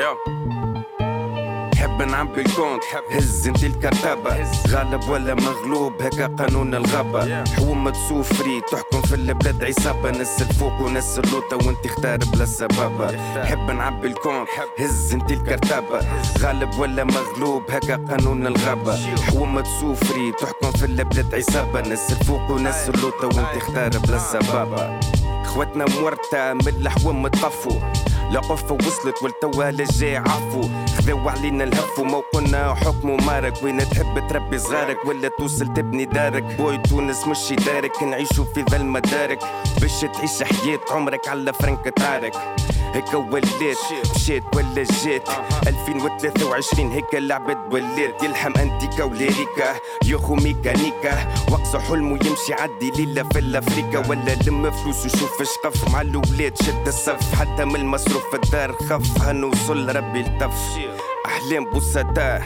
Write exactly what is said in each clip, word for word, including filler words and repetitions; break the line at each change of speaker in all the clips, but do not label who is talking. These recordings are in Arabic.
حب نعبي الكونت هز انت الكرتبة غالب ولا مغلوب هكا قانون الغابة حومة تسوفري تحكم في البلاد عصابة ناس الفوق وناس اللوطة وانت اختار بلا سبابة حب نعبي الكونت هز انت الكرتبة غالب ولا مغلوب هكا قانون الغابة حومة تسوفري تحكم في البلاد عصابة ناس الفوق وناس اللوطة وانت اختار بلا سبابة اخواتنا مورتا من الحوم متطفوا لا قفة وصلت والتوا لجاي عفو خذوا علينا الهفو موقنا حكم مارك وين تحب تربي صغارك ولا توصل تبني دارك بوي تونس مش يدارك نعيشو في ذا المدارك باش تعيش حياة عمرك على فرنك تارك هيك وليت مشيت ولا جيت ألفين وثلاثة وعشرين هيك لعبت وليت يلحم انتيكا وليريكا يخو ميكانيكا وقص حلمو يمشي عدي ليلة في الافريكا ولا لم فلوس وشوف شقف مع الولاد شد الصف حتى من المصروف في الدار خف هنوصل ربي التف احلام بوسطاء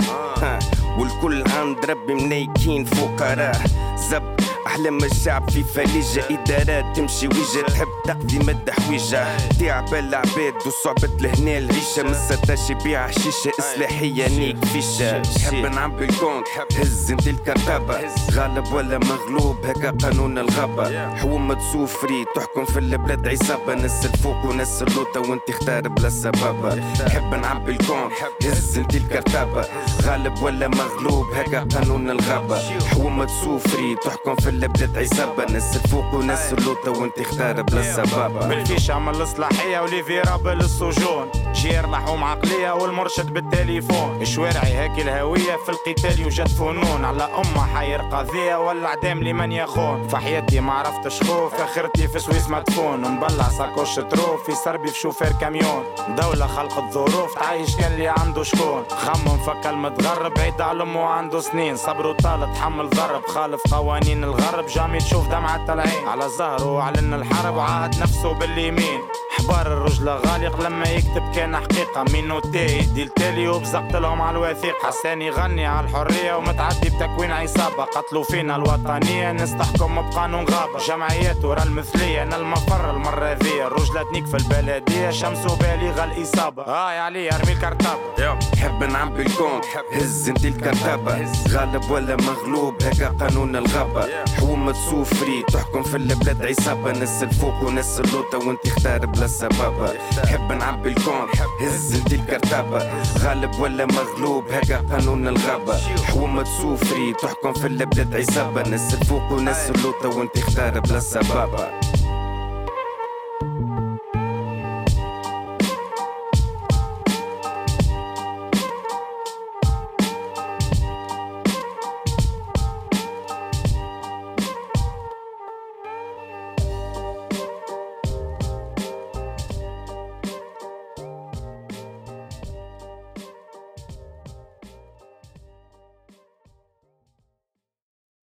والكل عند ربي منيكين فقراء زب أحلام الشعب في فليجة إدارات تمشي ويجة تحب تقضي مدى حويجة تعب العباد وصعبة لهنا العيشة مسطاش يبيع حشيشة إصلاحية نيك فيشة حب نعبي الكونت هز انت الكرتبة غالب ولا مغلوب هكا قانون الغابة حومة تسوفري تحكم في البلاد عصابة ناس الفوق وناس اللوطة وانت اختار بلا سبابة حب نعبي الكونت هز انت الكرتبة غالب ولا مغلوب هكا قانون الغابة حومة تسوفري تحكم في البلاد عصابة ناس الفوق وناس اللوطة وانت اختار بلا سبابة
بالفيش عمل الاصلاحية وليفيرا بالسجون جير محوم عقلية والمرشد بالتليفون شوارعي هاكي الهوية في القتال يوجد فنون على أمة حير قضية ولا عدام لمن يخون في حياتي ما عرفتش خوف اخرتي في سويس مدفون مبلع ساكوش تروف في سربي في شوفير كاميون دولة خلق الظروف تعيش كان لي عنده شكون خمم فك المتغرب بعيد على أمه عنده سنين صبر وطال تحمل ضرب خالف قوانين الغرب جامي تشوف دمعة العين على ظهره وعلن الحرب وعاهد نفسه باليمين حبار الرجل غالق لما يكتب كان حقيقة منو تاي يدي التالي وبزقت لهم على الوثيق حسان يغني على الحرية ومتعدي بتكوين عصابة قتلوا فينا الوطنية نستحكم بقانون غابة جمعيات ورا المثلية أنا المفر المرة ذي الرجلة تنيك في البلدية شمس وبالغة الإصابة آه يا علي أرمي الكرتبة
حب نعبي الكونت هز انت الكرتبة غالب ولا مغلوب هكا قانون الغابة حومة تسوفري تحكم في البلاد عصابة ناس الفوق وناس اللوطة وانت اختار بلا سبابة حب نعبي الكونت هز انت الكرتبة غالب ولا مغلوب هكا قانون الغابة حومة تسوفري تحكم في البلاد عصابة ناس الفوق وناس اللوطة وانت اختار بلا سبابة